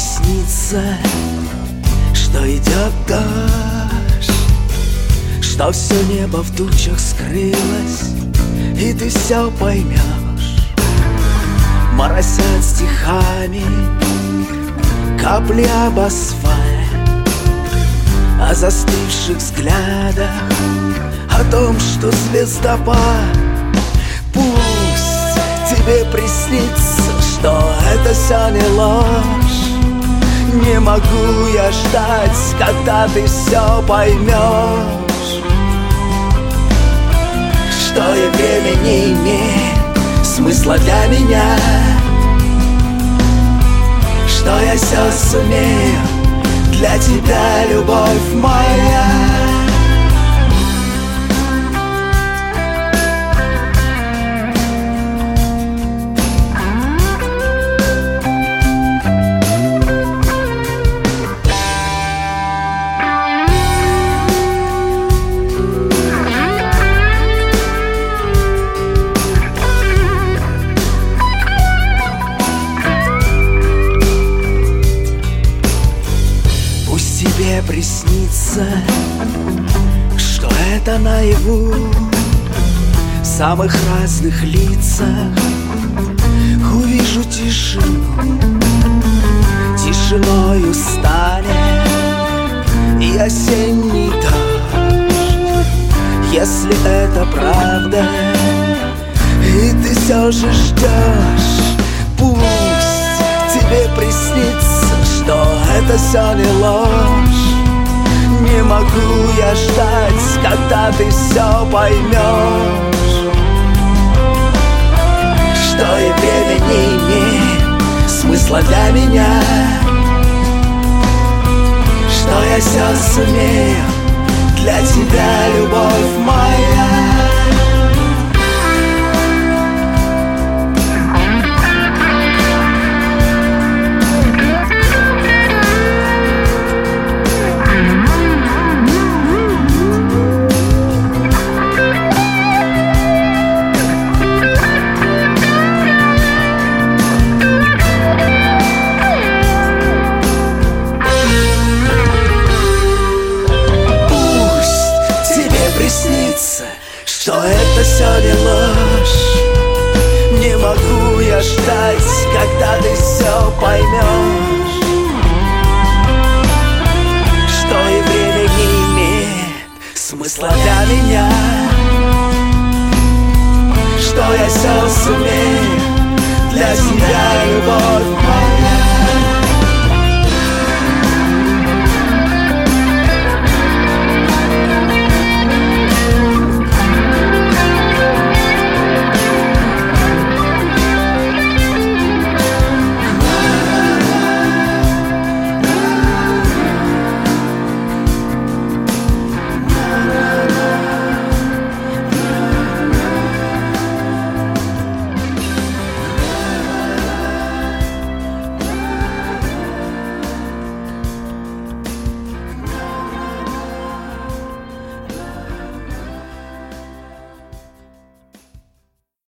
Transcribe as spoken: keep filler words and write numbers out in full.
приснится, что идет дождь, что все небо в тучах скрылось, и ты все поймешь. Моросят стихами капли об асфальт, о застывших взглядах, о том, что звездопад. Пусть тебе приснится, что это все не ложь. Не могу я ждать, когда ты все поймешь, что и время не имеет смысла для меня, что я все сумею для тебя, любовь моя. Тебе приснится, что это наяву в самых разных лицах увижу тишину. Тишиною станет и осенний дождь. Если это правда, и ты все же ждешь, пусть тебе приснится, что это все не ложь. Не могу я ждать, когда ты все поймешь, что и время не имеет смысла для меня, что я все сумею для тебя, любовь моя. Что это все не ложь. Не могу я ждать, когда ты все поймешь, что и время не имеет смысла для меня, что я все сумею для тебя, любовь моя.